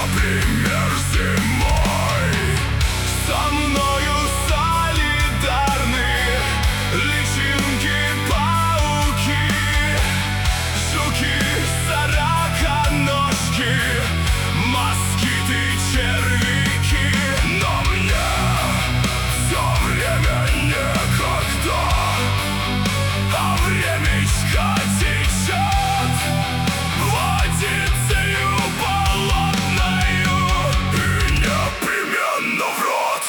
например, зимой. Со мною солидарны личинки, пауки, жуки, сороконожки, москиты, червяки. Но мне все время некогда, а времечко течет водицею болотною и непременно в рот.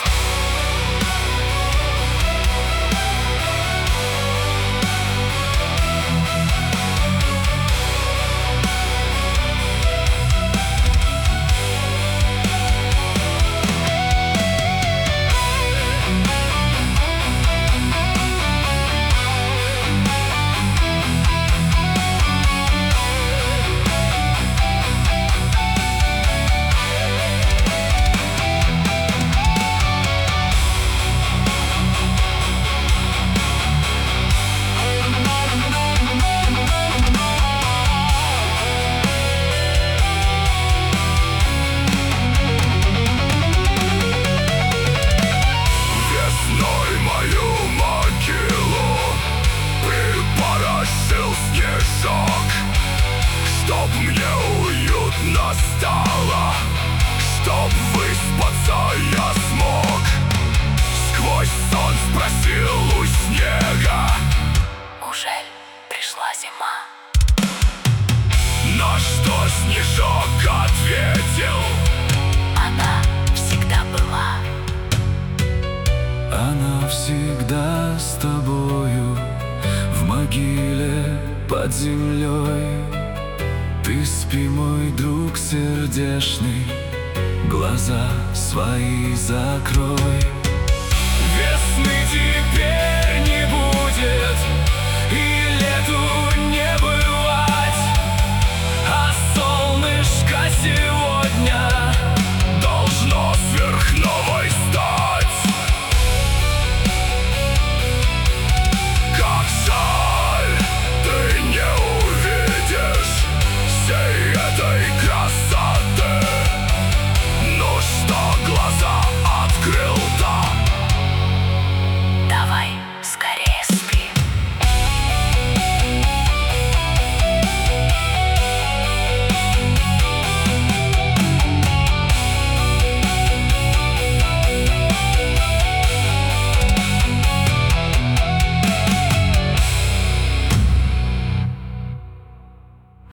Чтоб мне уютно стало, чтоб выспаться я смог. Сквозь сон спросил у снега: ужель пришла зима? На что снежок ответил: она всегда была. Она всегда с тобою в могиле под землей. Ты спи, мой друг сердечный, глаза свои закрой.